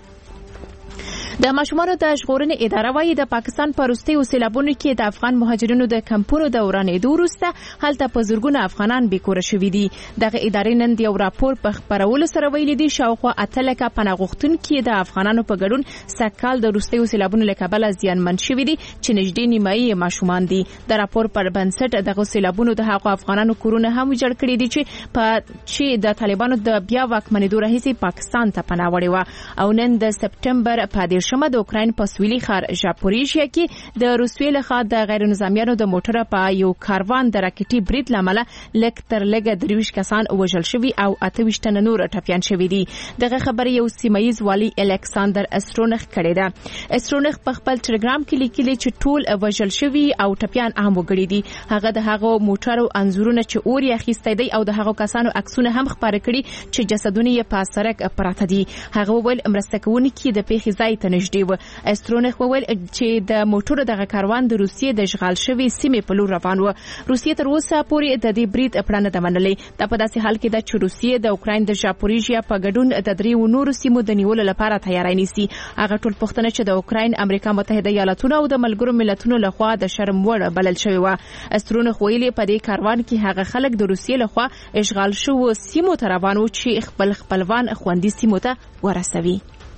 Speaker 1: د ماشومانو د ژغورنې اداره وايي د پاکستان په وروستیو سیلابونو کې د افغان مهاجرینو د کمپونو د ورانېدو وروسته هلته په زرګونه افغانان بېکوره شوي دي. دغه ادارې نن د یو راپور په خپرولو سره ویلي دي شاوخوا 8 لکه پناه غوښتونکي د افغانانو په ګډون سږکال د وروستیو سیلابونو له کبله زیانمن شوي دي چې نږدې نیمایي یې ماشومان دي. د راپور پر بنسټ دغه سیلابونو د هغو افغانانو کورونه هم ویجاړ کړي دي چې د طالبانو د بیا واکمنېدو راهیسې پاکستان ته پناه وړې وه. او نن د سپټمبر په 10مه د اوکراین په سویلي ښار ژاپوریژیا کې د روسیې لخوا د غیر نظامیانو د موټر په یو کاروان د راکټي برید لامل لږ تر لږه 23 کسان وژل شوي او 28 نور ټپیان شوي دي. دغه خبر یو سیمایي والی الکساندر استرونخ کړی ده. استرونخ په خپل ټلګرام کې لیکلي چې ټول وژل شوي او ټپیان هم وګړي دي. هغه د هغو موټرو انځورونه چې اور یې اخیستی دی او د هغو کسانو عکسونه هم خپاره کړي چې جسدونه یې په سړک پراته دي. هغه وویل مرسته کوونکي د پیښې ځای ته نږدې و. استرونخ وویل چې د موټرو دغه کاروان د روسیې د اشغال شوي سیمې په لور روان و. روسیې تر اوسه پورې د دې برید پړه نه ده منلې. دا په داسې حال کې ده چې روسیې د اوکراین د ژاپوریژیا په ګډون د 3 نورو سیمو د نیولو لپاره تیاری نیسي. هغه ټول پوښتنه چې د اوکراین، امریکا متحده ایالاتونو او د ملګرو ملتونو لخوا د شرم وړ بلل شوی و. استرونخ ویلي په دې کاروان کې هغه خلک د روسیې لخوا اشغال شوو سیمو ته روان و چې خپل خپلوان خوندي سیمو ته ورسوي.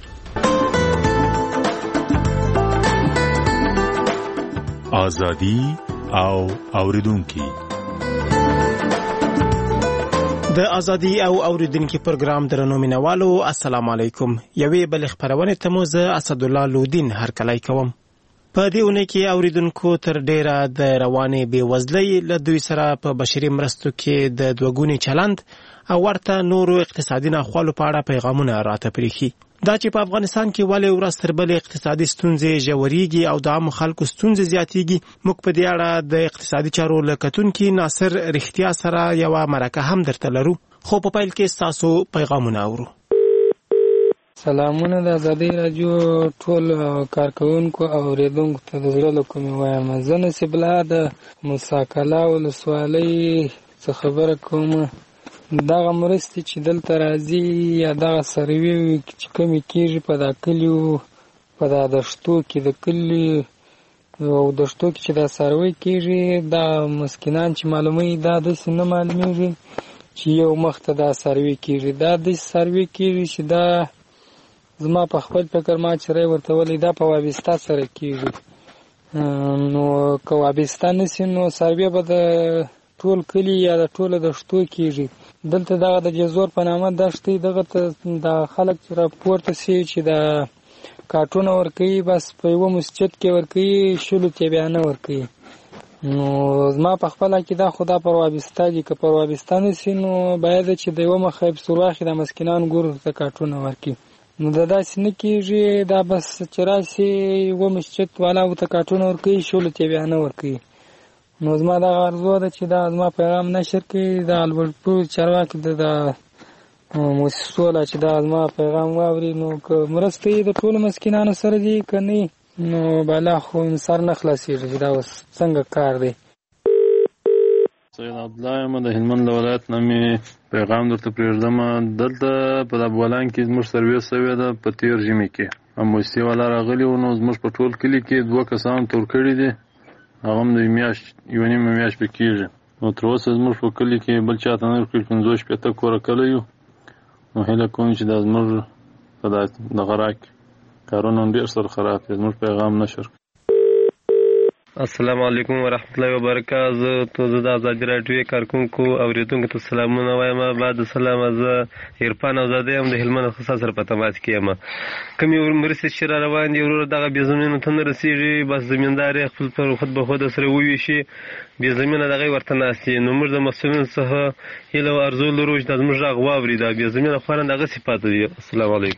Speaker 20: ازادي او اوریدونکي
Speaker 21: د ازادي او اوریدونکو پروګرام درنو مینوالو السلام علیکم. یوې بل خبرونه ته مو زه اسد الله لودین هرکلی کوم. په دې ونه کې اوریدونکو تر ډیره د روانې بېوزلۍ له دوی سره په بشري مرستو کې د دوګوني چلند او ورته نورو اقتصادي ناخوالو په اړه پیغامونه راته پرېښي. دا چې په افغانستان کې ولې ورځ تر بلې اقتصادي ستونزې ژورېږي او د عامو خلکو ستونزې زیاتېږي، موږ په دې اړه د اقتصادي چارو له کتونکي ناصر رښتیا سره یوه مرکه هم درته لرو، خو په پیل کې ستاسو پیغامونه اورو.
Speaker 22: سلامونه د ازادۍ راډیو ټول کارکوونکو او اوریدونکو ته د زړه له کومې وایم. زه نصیب الله د موسی کلا ولسوالۍ څخه خبره کوم. دغه مرستې چې دلته راځي یا دغه سروې چې کومې کېږي په دا کلیو په دا دشتو کې د کلي او دشتو کې چې دا سروې کېږي، دا مسکینان چې معلوموي دا داسې نه معلومیږي چې یو مخ ته دا سروې کېږي. دا داسې سروې کېږي چې دا زما په خپل فکر ما چې رای ورته ولی دا په وابسته سره کېږي. نو که وابسته نسي نو سروې به د ټول کلی یا د ټوله دشتو کېږي. دلته دغه د جزور په نامه دشتې دغه ته د خلک چې راپورته سي چې د کارټونه ورکوي بس په یوه مسجد کې ورکوي 100 تیبیانه ورکوي. نو زما په خپل عقیده خدا پر وابسته دي که پر وابسته نشي نو باید چې د یوه مخه بسور واخلي د مسکینان ګورو ته کارټونه ورکوي. نو دا داسې نه کېږي دا بس چې راشي یوه مسجد والاو ته کارټونه ورکوي 100 تیبیانه ورکوي. نو زما دغه ارزو ده چې دا زما پیغام نشر کړي د البرټو چارواکي د مؤسسو لا چې دا زما پیغام واوري نو که مرسته یې د ټولو مسکینانو سره دي که نه نو بالا خو سر نه خلاصېږي چې دا اوس څنګه کار دی.
Speaker 4: سید عبدالله یم د هلمند له ولایت نه مې پیغام درته پرېږدم. دلته په ابولان کې زموږ سرویس شوې ده په تېر ژمي کې اموستي والا راغلي وو. نو زموږ په ټول کلي کې 2 کسان تور کړي دي، هغه هم د یوه نیمه میاشت به کېږي. نو تر اوسه زموږ په کلي کې بل چا ته نه ورکړي 50-60 کوره کلی یو. نو هیله کوم چې دا زموږ په دغه راکې کارونه ډېر سره خراب دي، زموږ پیغام نشر.
Speaker 5: السلام علیکم ورحمت الله وبرکاته. زه د ازادي راډیو کارکونکو اوریدونکو ته سلامونه وایم. بعد سلام زه عرفان اوزاده یم د هلمند خصوصا سره په تماس کې یم. کومې مرستې چې را روان دي وروره دغه بې زمینو ته نه رسېږي، بس زمیندار یې خپل پر خود به خود سره وویشي، بې زمینه دغه ورته ناست دي. نو موږ د مسؤلینو څخه هیله او ارزو لرو چې دا زموږ غږ واوري، دا بې زمینه خورا دغه صفات دي. السلام علیکم.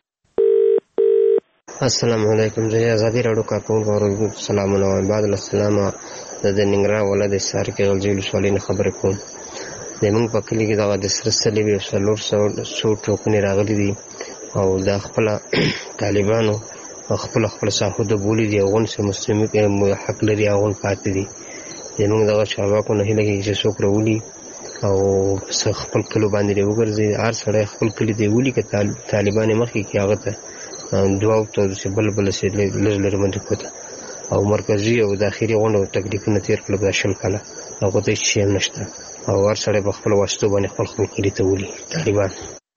Speaker 23: السلام علیکم. زه ازادي راډیو کارکونکو اوریدونکو سلامونه وایم. بعد السلام د ننګرهار ولایت د حصار کې غلجي ولسوالۍ نه خبرې کوم. زموږ په کلي کې دغه د سره صلیبي 400 ټوکونې راغلي دي او دا خپله طالبانو خپل ساحو د بولي دي، هغون چې مسلمي حق لري هغون پاتې دي. زموږ دغه چارواکو نه هیله کېږي چې څوک راولي او خپل کلو باندې دې وګرځي. هر سړی خپل کلي دې ولي که طالبان یې مخکې کړي هغه ته دعاو ته چې بل چې لږ لږ منډې کوته او مرکزي او داخلي غونډه او تکلیفونه تېر کړل دا 20 کاله هغو ته هېڅ شی هم نشته او هر سړی په خپله واسطو باندې خپل کلي ته ولي طالبان.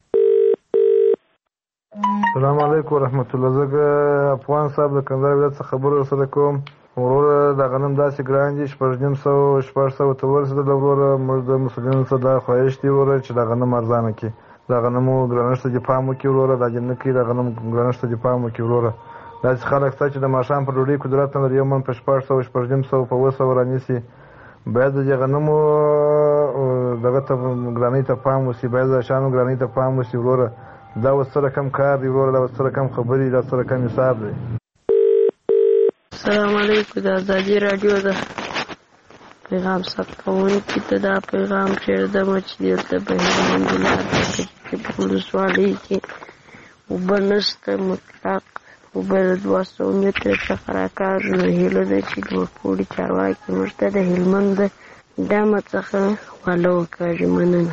Speaker 24: السلام علیکم ورحمت الله. زه افغان صاحب د کندهار ولایت څخه خبرې ورسره کوم. وروره د غنم داسې ګران دي 600 ته ورسېدل. وروره موږ د مسؤلینو څخه دا خواهش دی وروره چې د غنم ارزانه کړي، د غنمو ګرانښت ته دې پام وکړي وروره، دا جن نه کړي د غنم ګرانښت ته دې پام وکړي وروره. داسې خلک شته چې د ماښام پر ډوډۍ قدرت نه لري، یو من په 600 په 200 رانیسي. باید د غنمو دغه ته ګرانۍ ته پام وشي، باید د شانو ګرانۍ ته پام وشي وروره. دا اوس سره کم کار دی وروره، دا اوس سره کم خبرې، دا سره کم حساب دی.
Speaker 25: السلام علیکم. د ازادي راډیو د پیغام ثبتونکي ته دا پیغام پرېږدم چې دلته په هلمند ولایت کې په ولسوالۍ کې اوبه نشته، مطلق اوبه د 200 متره څخه راکاږي. نو هیله ده چې لوړپوړي چارواکي موږ ته د هلمند د ډامه څخه واله وکړي. مننه.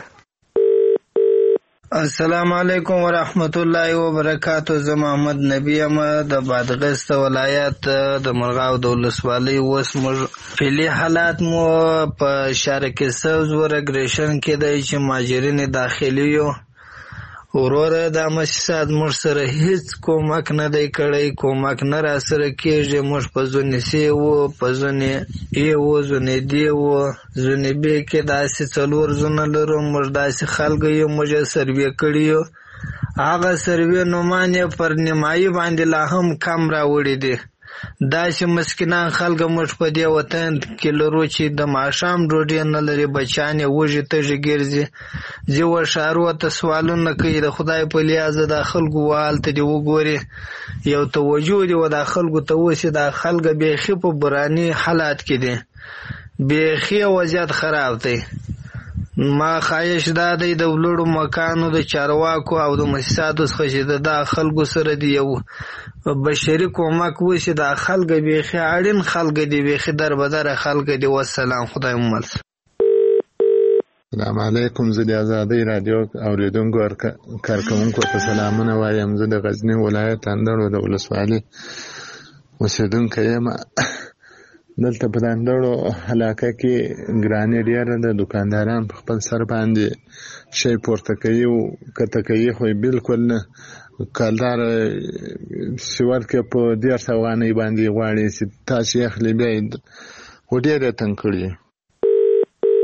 Speaker 26: السلام علیکم ورحمت الله وبرکاته. زه محمد نبی یم د بادغیس ولایت د مرغاو د ولسوالۍ. اوس موږ فعلي حالات مو په شارکه سوز ورګریشن کې دی چې ماجرین داخلي یو وروره دا مؤسسات موږ سره هیڅ کومک نه دی کړی، کومک نه را سره کېږي. موږ په زونې سي وو، په زونې ای وو، زونې دی وو، زونې بې کې داسې 4 زونه لرو. موږ داسې خلکو یو، موږ یې سروې کړي یو. هغه سروې نومان یې پر نیمایي باندې لا هم کم راوړي دي. داسې مسکینان خلک موږ په دې وطن کې لرو چې د ماښام ډوډۍ نه لري، بچیان یې وږي تږي ګرځي، ځي ښارو ته سوالونه کوي. د خدای په لیازه دا خلکو هلته دې وګوري، یو توجه دې و دا خلکو ته وشي. دا خلک بیخي په براني حالات کې دي، بیخي وضعیت خراب دی. ما خواهش دا دی د لوړو مکانو د چارواکو او د مؤسساتو څخه چې دا خلکو سره دی یو بشري کومک وشي. دا خلک بیخي اړین خلک دي، بیخي دربدره خلک دي. والسلام، خدای مو مل.
Speaker 27: السلام علیکم. زه د ازادۍ راډیو اوریدونکو کارکونکو ته سلامونه وایم. زه د غزني ولایت اندړو د ولسوالۍ اوسېدونکی یم. دلته په اندړو علاقه کې ګرانې ډېره ده، دکانداران په خپل سر باندې شی پورته کوي او کته کوي، خو بالکل نه. کلدار سیور کې په 150 افغانۍ باندې غواړي چې تاسو یې اخلي، بیا خو ډېره تنګ کړي.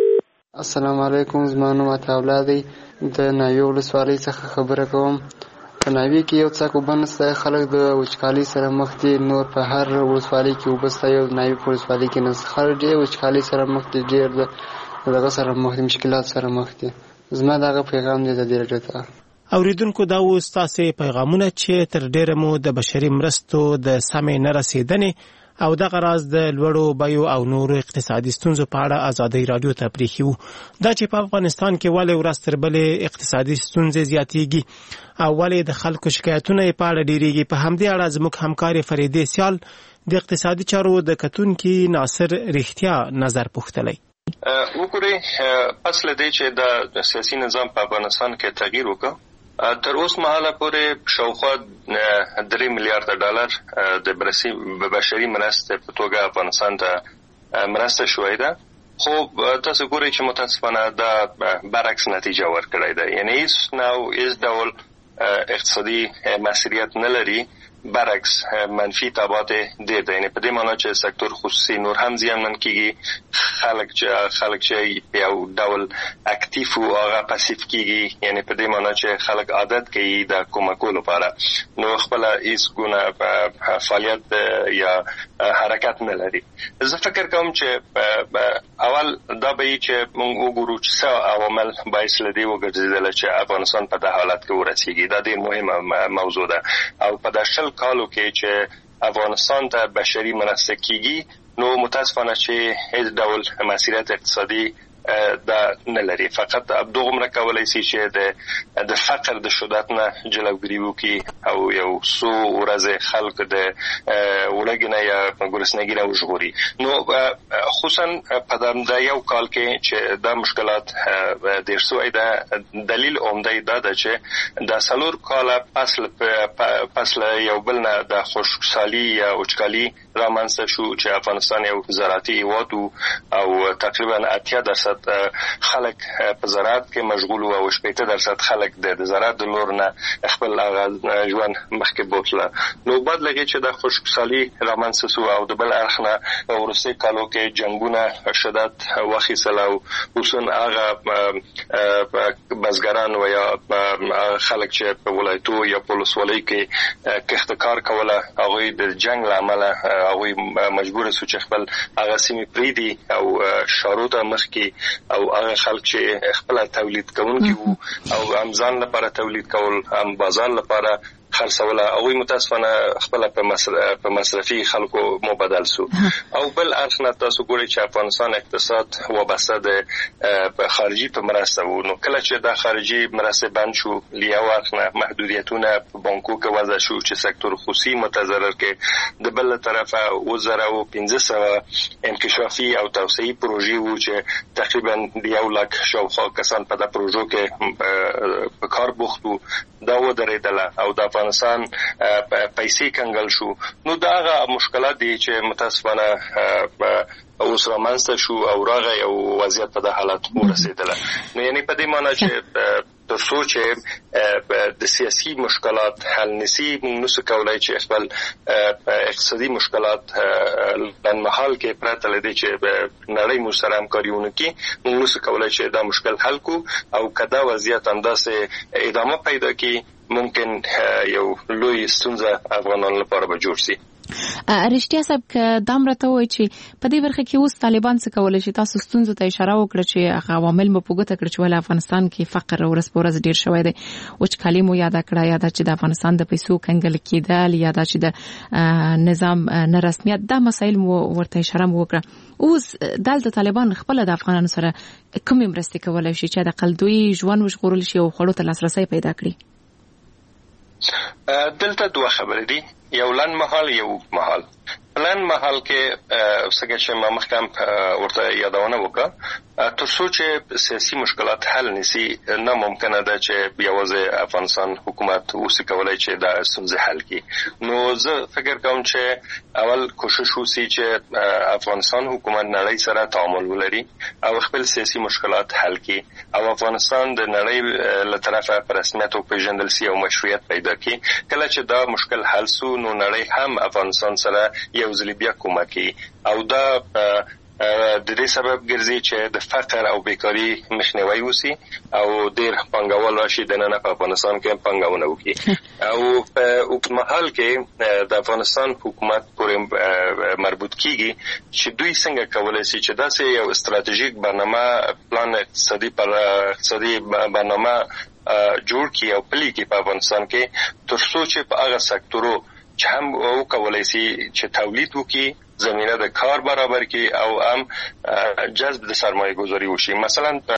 Speaker 28: السلام علیکم. زما نوم عطا الله دی، د ناوې ولسوالۍ څخه خبره کوم.
Speaker 2: په ناوې کې یو څاک اوبه نشته، خلک د وچکالۍ سره مخ دي. نور په هر ولسوالۍ کې اوبه شته، یو ناوې په ولسوالۍ کې نشته. خلک ډېر وچکالۍ سره مخ دي، ډېر دغه سره مخ دي، مشکلات سره مخ دي. زما دغه پیغام دی د دې راډیو ته.
Speaker 21: اوریدونکو دا و ستاسو پیغامونه چې تر ډیره مو د بشري مرستو د سمې نه رسیدنې او دغه راز د لوړو بیو او نورو اقتصادي ستونزو په اړه ازادي رادیو ته پریښیو. دا چې په افغانستان کې ولې ورځ تر بلې اقتصادي ستونزې زیاتېږي او ولې د خلکو شکایتونه په اړه ډیریږي، په همدې اړه زموږ همکار فریدې سیال د اقتصادي چارو د کتونکي ناصر رښتیا نظر پوښتلی.
Speaker 3: وګورئ، اصل دی چې د سیاسي نظام په افغانستان کې تغییر وکړ. تر اوس مهاله پورې شاوخوا 3 میلیارډ ډالر د بشري مرستې په توګه افغانستان ته مرسته شوې ده. خو تاسو ګورئ چې متاسفانه دا برعکس نتیجه ورکړې ده. یعنی هیڅ ډول اقتصادي مسئولیت نه لري، برعکس منفي تبعات ډېر دي. یعنی په دې معنی چې سکتور خصوصي نور هم زیانمن کیږي، خلک چې یو ډول اکټیف او هغه پاسیف کیږي. یعنی په دې معنی چې خلک عادت کوي د کومکولو لپاره، نو خپل هیڅ ګونه فعالیت یا حرکت نه لري. زه فکر کوم چې اول دا به چې موږ وګورو چې څه عوامل باعث لدی وګرځیدل چې افغانستان په دې حالت کې ورسیږي. دا ډېر مهمه موضوع ده. او په داشل کالو کې چې افغانستان ته بشري مرسته کیږي، نو متاسفانه چې هیڅ ډول مسئولیت اقتصادي دا نه لري. فقط دغه کولای شي چې د فقر د شدت نه جلوګیری وکړي او یو څو ورځې خلک د ولګنه یا ګرسنګي را وژغوري. نو خصوصا په دا یو کال کې چې دا مشکلات ډېر شوی ده. دلیل عمده دا ده چې د سلور کاله فصل یو بل نه د خوشحالي یا وچکالي رامنځته شو چې افغانستان یو زراعتي هیواد او تقریبا 80% خلک په زراعت کې مشغول او 80% خلک د زراعت د لور نه خپل ژوند مخکې بوتله. نو بعد لګي چې د خوشحالي رامنځته شو او د بل اړخ نه ورسته کالو کې جنگونه شدت واخیسل او اوسن هغه بزګران و یا خلک چې په ولایتو یا په ولسوالۍ کې کښتکار کوله، هغه د جنگ لامل هغه مجبور شو چې خپل هغه سیمې پریدي او شارو ته مخکې او هغه خلک چې خپل تولید کوونکي وو او امزان لپاره تولید کول، هم بازار لپاره خرڅوله، او متاسفانه خپل په مصرفي خلکو مبادل سو. او بل اړخ نه تاسو ګورئ چې افغانستان اقتصاد وابسته د خارجي په مرسته وو. نو کله چې د خارجي مرسته بند شو، لیاو اړخ نه محدودیتونه په بانکو کې وضع شو چې سکتور خصوصي متضرر کې. د بل طرفه 1500 انکشافي او توسعي پروژې وو چې تقریبا 1 لک شاوخوا کسان په د پروژو کې په کار بوخت وو. دا ودرېدله او د افغانستان پیسې کنګل شو. نو دا هغه مشکلات دي چې متاسفانه اوس رامنځته شو او راغی او وضعیت په د حالت ورسېدله. نو یعنی په دې معنی چې تر څو چې د سیاسي مشکلات حل نشي، موږ نشو کولای چې خپل اقتصادي مشکلات لنمحال کې پرته لدی چې نړۍ مو سره همکاري ونکړي، موږ نشو کولای چې دا مشکل حل کو. او کدا وضعیت همداسې ادامه پیدا کړي، ممکن یو لوی ستونزه افغانانو لپاره به جوړ شي.
Speaker 1: رښتیا صاحب که دا مرته وای چې په دې برخه کې اوس طالبان څه کولای شي؟ تاسو ستونزو ته اشاره وکړه چې هغه عوامل مو په ګوته کړ چې ول افغانستان کې فقر ورځ په ورځ ډیر شوی دی، وچکالي مو یاد کړه، یاد چې د افغانستان د پیسو کنګل کېدل، یاد چې د نظام نه رسمیت، دا مسایل مو ورته اشاره وکړه. اوس دلته طالبان خپل د افغانانو سره کومې مرستې کولای شي چې د قلدوی ژوند وژغورل شي او خړو ته لاسرسي پیدا کړي؟
Speaker 3: دلته دوه خبرې دي، یو لن محل یو محل. لن محل کې څنګه چې ما مخکې ورته یادونه وکړه، تر څو چې سیاسي مشکلات حل نشي، نه ممکنه ده چې یوازې افغانستان حکومت اوسې کولای چې دا ستونزې حل کړي. نو زه فکر کوم چې اول کوشش وشي چې افغانستان حکومت نړۍ سره تعامل ولري او خپل سیاسي مشکلات حل کړي او افغانستان د نړۍ له طرفه په رسمیت او پیژندل شي او مشروعیت پیدا کړي. کله چې دا مشکل حل سو، نو نړۍ هم افغانستان سره یو ځل بیا کومک کوي او دا د دې سبب ګرځي چې د فقر او بیکاری مخنیوي وسی او ډیر پنګوال راشي د نن په افغانستان کې پنګونه وکړي او په اوږدمهال کې د افغانستان حکومت پورې مربوط کیږي چې دوی څنګه کولای شي چې داسې یو استراتیژیک برنامه پلان اقتصادي برنامه جوړ کړي او پلي کړي په افغانستان کې تر څو چې په هغه سکتورو چې هم وکولای شي چې تولید وکړي زمینه د کار برابر کړي او هم جذب د سرمایه گذاری وشي. مثلا